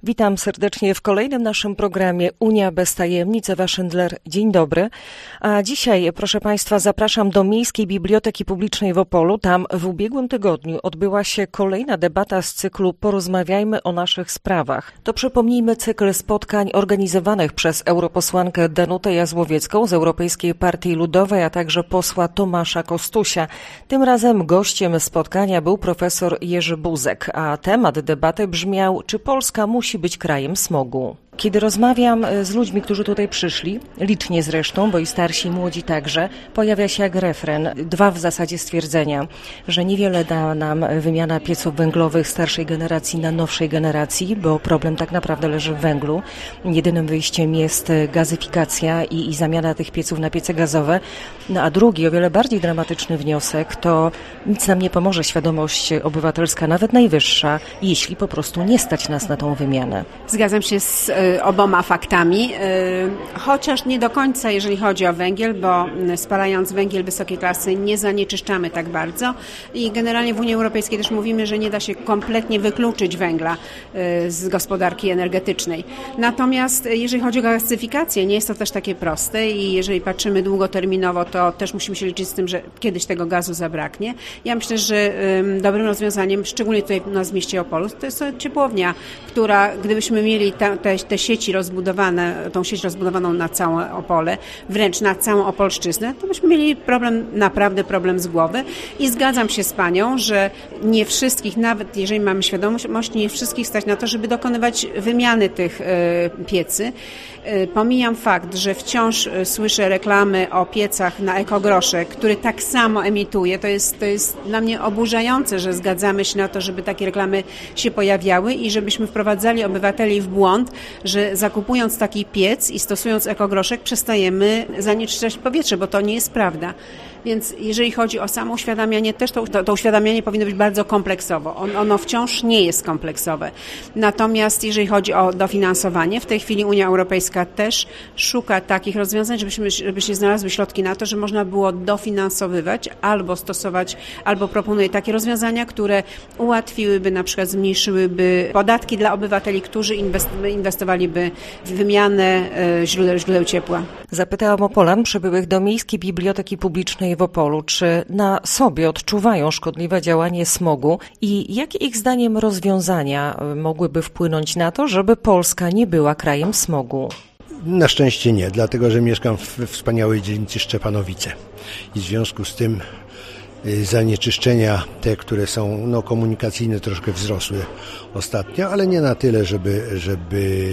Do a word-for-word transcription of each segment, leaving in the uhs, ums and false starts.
Witam serdecznie w kolejnym naszym programie Unia bez tajemnic. Ewa Szyndler, dzień dobry. A dzisiaj, proszę Państwa, zapraszam do Miejskiej Biblioteki Publicznej w Opolu. Tam w ubiegłym tygodniu odbyła się kolejna debata z cyklu Porozmawiajmy o naszych sprawach. To przypomnijmy cykl spotkań organizowanych przez europosłankę Danutę Jazłowiecką z Europejskiej Partii Ludowej, a także posła Tomasza Kostusia. Tym razem gościem spotkania był profesor Jerzy Buzek, a temat debaty brzmiał, czy Polska musi być krajem smogu. Kiedy rozmawiam z ludźmi, którzy tutaj przyszli, licznie zresztą, bo i starsi, i młodzi także, pojawia się jak refren, dwa w zasadzie stwierdzenia, że niewiele da nam wymiana pieców węglowych starszej generacji na nowszej generacji, bo problem tak naprawdę leży w węglu. Jedynym wyjściem jest gazyfikacja i, i zamiana tych pieców na piece gazowe. No a drugi, o wiele bardziej dramatyczny wniosek, to nic nam nie pomoże świadomość obywatelska, nawet najwyższa, jeśli po prostu nie stać nas na tą wymianę. Zgadzam się z oboma faktami, chociaż nie do końca, jeżeli chodzi o węgiel, bo spalając węgiel wysokiej klasy nie zanieczyszczamy tak bardzo i generalnie w Unii Europejskiej też mówimy, że nie da się kompletnie wykluczyć węgla z gospodarki energetycznej. Natomiast jeżeli chodzi o gazyfikację, nie jest to też takie proste i jeżeli patrzymy długoterminowo, to też musimy się liczyć z tym, że kiedyś tego gazu zabraknie. Ja myślę, że dobrym rozwiązaniem, szczególnie tutaj u nas w mieście Opolu, to jest ciepłownia, która gdybyśmy mieli te, te te sieci rozbudowane, tą sieć rozbudowaną na całe Opole, wręcz na całą Opolszczyznę, to byśmy mieli problem, naprawdę problem z głowy. I zgadzam się z Panią, że nie wszystkich, nawet jeżeli mamy świadomość, nie wszystkich stać na to, żeby dokonywać wymiany tych piecy. Pomijam fakt, że wciąż słyszę reklamy o piecach na ekogroszek, który tak samo emituje. To jest, to jest dla mnie oburzające, że zgadzamy się na to, żeby takie reklamy się pojawiały i żebyśmy wprowadzali obywateli w błąd, że zakupując taki piec i stosując ekogroszek przestajemy zanieczyszczać powietrze, bo to nie jest prawda. Więc jeżeli chodzi o samo uświadamianie, też to, to, to uświadamianie powinno być bardzo kompleksowo. On, ono wciąż nie jest kompleksowe. Natomiast jeżeli chodzi o dofinansowanie, w tej chwili Unia Europejska też szuka takich rozwiązań, żebyśmy, żeby się znalazły środki na to, że można było dofinansowywać albo stosować, albo proponuje takie rozwiązania, które ułatwiłyby, na przykład zmniejszyłyby podatki dla obywateli, którzy inwestowaliby w wymianę źródeł, źródeł ciepła. Zapytałam Opolan przybyłych do Miejskiej Biblioteki Publicznej w Opolu, czy na sobie odczuwają szkodliwe działanie smogu i jakie ich zdaniem rozwiązania mogłyby wpłynąć na to, żeby Polska nie była krajem smogu? Na szczęście nie, dlatego że mieszkam w wspaniałej dzielnicy Szczepanowice i w związku z tym zanieczyszczenia te, które są no, komunikacyjne, troszkę wzrosły ostatnio, ale nie na tyle, żeby, żeby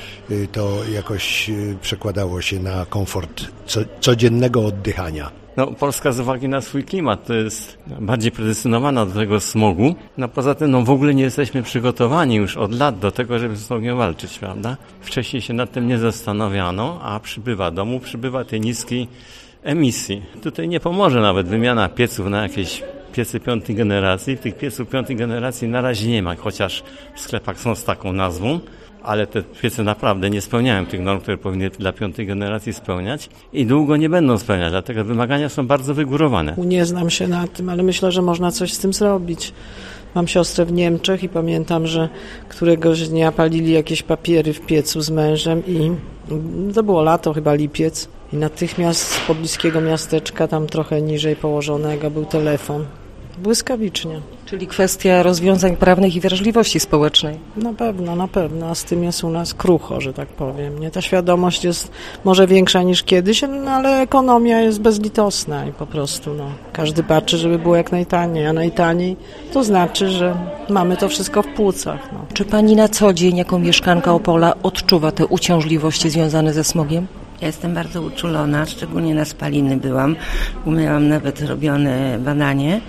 to jakoś przekładało się na komfort co, codziennego oddychania. No, Polska z uwagi na swój klimat to jest bardziej predestynowana do tego smogu. No poza tym no, w ogóle nie jesteśmy przygotowani już od lat do tego, żeby z smogiem walczyć, prawda? Wcześniej się nad tym nie zastanawiano, a przybywa domu, przybywa tej niskiej emisji. Tutaj nie pomoże nawet wymiana pieców na jakieś piece piątej generacji. Tych pieców piątej generacji na razie nie ma, chociaż w sklepach są z taką nazwą. Ale te piece naprawdę nie spełniają tych norm, które powinny dla piątej generacji spełniać i długo nie będą spełniać, dlatego wymagania są bardzo wygórowane. Nie znam się na tym, ale myślę, że można coś z tym zrobić. Mam siostrę w Niemczech i pamiętam, że któregoś dnia palili jakieś papiery w piecu z mężem i to było lato, chyba lipiec. I natychmiast z pobliskiego miasteczka, tam trochę niżej położonego, był telefon. Błyskawicznie. Czyli kwestia rozwiązań prawnych i wrażliwości społecznej. Na pewno, na pewno, a z tym jest u nas krucho, że tak powiem. Nie? Ta świadomość jest może większa niż kiedyś, no, ale ekonomia jest bezlitosna i po prostu no, każdy patrzy, żeby było jak najtaniej, a najtaniej to znaczy, że mamy to wszystko w płucach. No. Czy pani na co dzień, jako mieszkanka Opola, odczuwa te uciążliwości związane ze smogiem? Ja jestem bardzo uczulona, szczególnie na spaliny byłam. Miałam nawet robione badanie.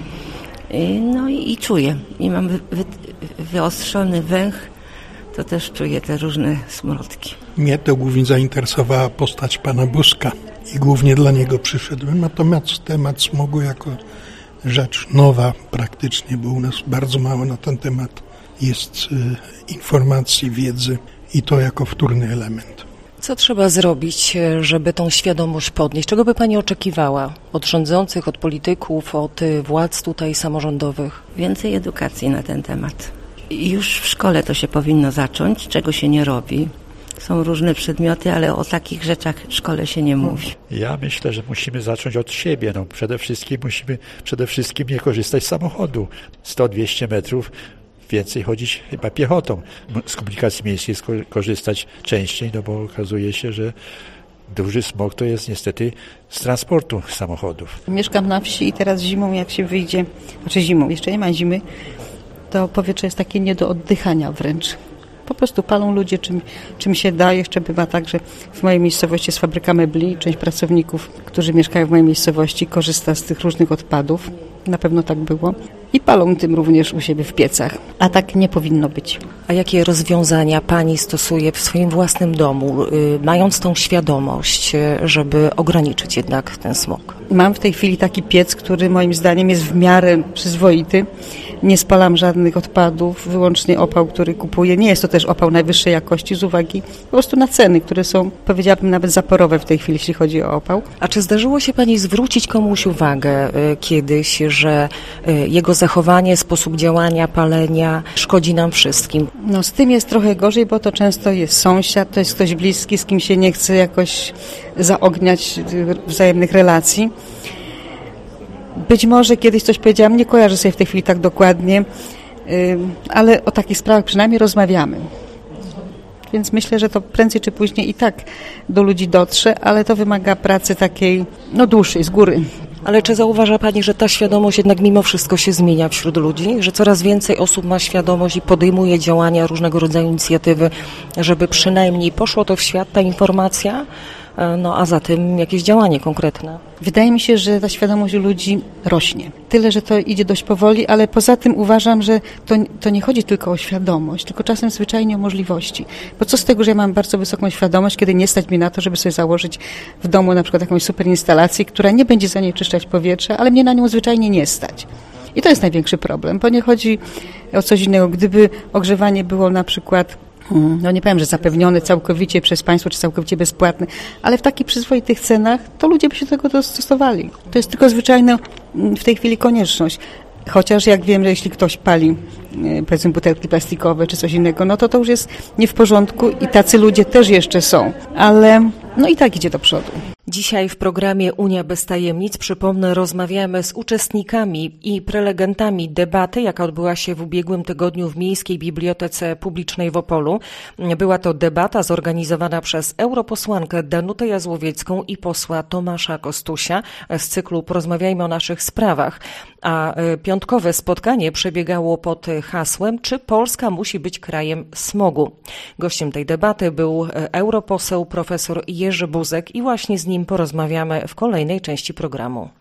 No i, i czuję. I mam wy, wy, wyostrzony węch, to też czuję te różne smrodki. Mnie to głównie zainteresowała postać pana Buzka i głównie dla niego przyszedłem. Natomiast temat smogu jako rzecz nowa praktycznie, bo u nas bardzo mało na ten temat jest y, informacji, wiedzy i to jako wtórny element. Co trzeba zrobić, żeby tą świadomość podnieść? Czego by pani oczekiwała od rządzących, od polityków, od władz tutaj samorządowych? Więcej edukacji na ten temat. I już w szkole to się powinno zacząć, czego się nie robi. Są różne przedmioty, ale o takich rzeczach w szkole się nie mówi. Ja myślę, że musimy zacząć od siebie. No, przede wszystkim musimy przede wszystkim nie korzystać z samochodu. sto dwieście metrów więcej chodzić chyba piechotą. Z komunikacji miejskiej korzystać częściej, no bo okazuje się, że duży smog to jest niestety z transportu samochodów. Mieszkam na wsi i teraz zimą jak się wyjdzie, znaczy zimą, jeszcze nie ma zimy, to powietrze jest takie nie do oddychania wręcz. Po prostu palą ludzie czym, czym się da. Jeszcze bywa tak, że w mojej miejscowości jest fabryka mebli. Część pracowników, którzy mieszkają w mojej miejscowości, korzysta z tych różnych odpadów. Na pewno tak było. I palą tym również u siebie w piecach. A tak nie powinno być. A jakie rozwiązania pani stosuje w swoim własnym domu, y, mając tą świadomość, y, żeby ograniczyć jednak ten smog? Mam w tej chwili taki piec, który moim zdaniem jest w miarę przyzwoity. Nie spalam żadnych odpadów, wyłącznie opał, który kupuję. Nie jest to też opał najwyższej jakości z uwagi po prostu na ceny, które są, powiedziałabym, nawet zaporowe w tej chwili, jeśli chodzi o opał. A czy zdarzyło się pani zwrócić komuś uwagę y, kiedyś, że y, jego zachowanie, sposób działania, palenia szkodzi nam wszystkim? No z tym jest trochę gorzej, bo to często jest sąsiad, to jest ktoś bliski, z kim się nie chce jakoś zaogniać wzajemnych relacji. Być może kiedyś coś powiedziałam, nie kojarzę sobie w tej chwili tak dokładnie, ale o takich sprawach przynajmniej rozmawiamy. Więc myślę, że to prędzej czy później i tak do ludzi dotrze, ale to wymaga pracy takiej, no dłuższej, z góry. Ale czy zauważa pani, że ta świadomość jednak mimo wszystko się zmienia wśród ludzi? Że coraz więcej osób ma świadomość i podejmuje działania, różnego rodzaju inicjatywy, żeby przynajmniej poszło to w świat, ta informacja? No a za tym jakieś działanie konkretne. Wydaje mi się, że ta świadomość u ludzi rośnie. Tyle, że to idzie dość powoli, ale poza tym uważam, że to, to nie chodzi tylko o świadomość, tylko czasem zwyczajnie o możliwości. Bo co z tego, że ja mam bardzo wysoką świadomość, kiedy nie stać mi na to, żeby sobie założyć w domu na przykład jakąś super instalację, która nie będzie zanieczyszczać powietrza, ale mnie na nią zwyczajnie nie stać. I to jest największy problem, bo nie chodzi o coś innego. Gdyby ogrzewanie było na przykład no nie powiem, że zapewnione całkowicie przez państwo, czy całkowicie bezpłatne, ale w takich przyzwoitych cenach, to ludzie by się do tego dostosowali. To jest tylko zwyczajna w tej chwili konieczność. Chociaż jak wiem, że jeśli ktoś pali, powiedzmy, butelki plastikowe czy coś innego, no to to już jest nie w porządku i tacy ludzie też jeszcze są. Ale no i tak idzie do przodu. Dzisiaj w programie Unia bez tajemnic, przypomnę, rozmawiamy z uczestnikami i prelegentami debaty, jaka odbyła się w ubiegłym tygodniu w Miejskiej Bibliotece Publicznej w Opolu. Była to debata zorganizowana przez europosłankę Danutę Jazłowiecką i posła Tomasza Kostusia z cyklu Porozmawiajmy o naszych sprawach. A piątkowe spotkanie przebiegało pod hasłem, czy Polska musi być krajem smogu. Gościem tej debaty był europoseł profesor Jerzy Buzek i właśnie z nim porozmawiamy w kolejnej części programu.